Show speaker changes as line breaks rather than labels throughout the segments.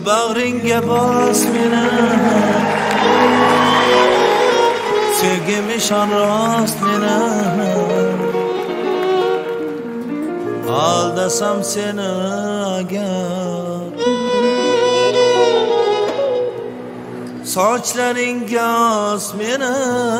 bag'ringga bos meni, sevgim ishon rost meni. Aldasam seni agar, sochlaringga os meni.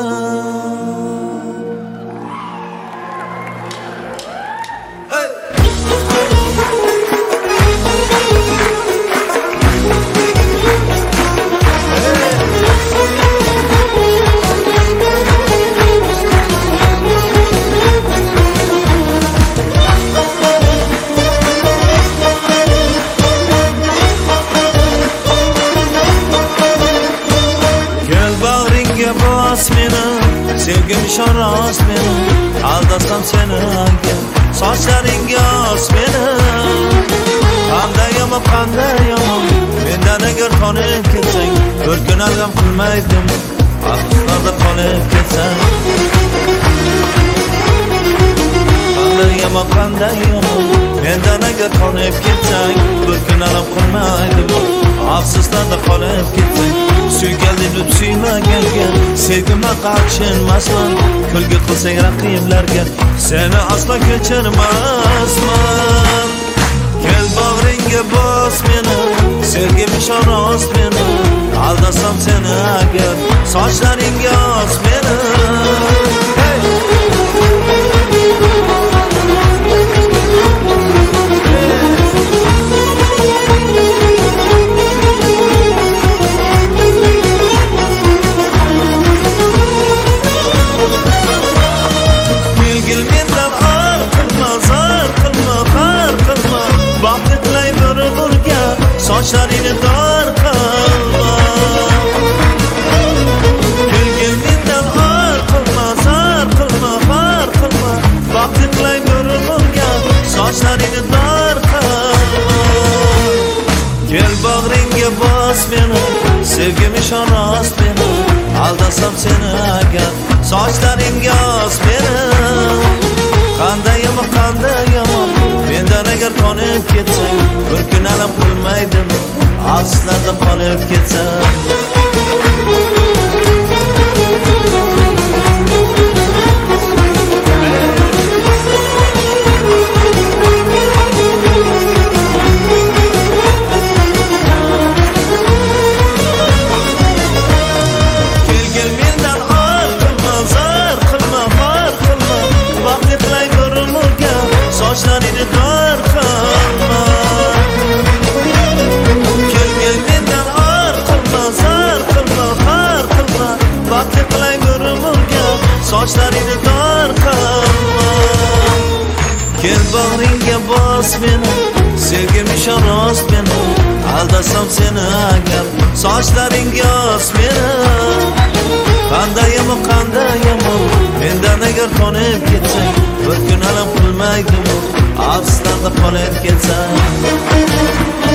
Bos meni, sevgim ishon rost meni. Aldasam seni agar, sochlaringga os meni. Qanday yomon, qanday yomon, mendan agar qonib ketsang, bir kun alg'am qilmaydim, afsuslarda qolib ketsang. Qanday yomon, qanday yomon, mendan agar qonib ketsang, bir kun alg'am qilmaydim, afsuslarda qolib ketsang. Suygaldi deb suymaganga, sevgimga qarshilmasman. Kulgi qilsang raqiblarga, seni aslo kechirmasman. Kel bag'ringga bos meni, sevgim ishon rost meni. Aldasam seni agar, sochlaringga os meni. Sochlaringni dor qilma, kulgingdan or qilma, zar qilma, xor qilma. Baxtli qilay nurga, sochlaringni dor qilma. Kel bag'ringga bos meni, sevgim ishon rost meni. Aldasam seni agar, sochlaringga os meni. Qanday yomon, qanday yomon, mendan agar qonib ketsang, bir kun alam qilmaydim, afsuslarda qolib ketsam. Kelgil mendan or qilma, zar qilma, xor qilma. Baxtli qilay nurga, sochlaringni dor qilma. Kelgil mendan or qilma, zar qilma, xor qilma. Baxtli qilay nurga, sochlaringni dor qilma. Kel bag'ringga bos meni, sevgim ishon rost meni. Aldasam seni agar, sochlaringga os meni. Qanday yomon, qanday yomon, mendan agar qonib ketsang, bir kun alam qilmaydim, afsuslarda qolib ketsam.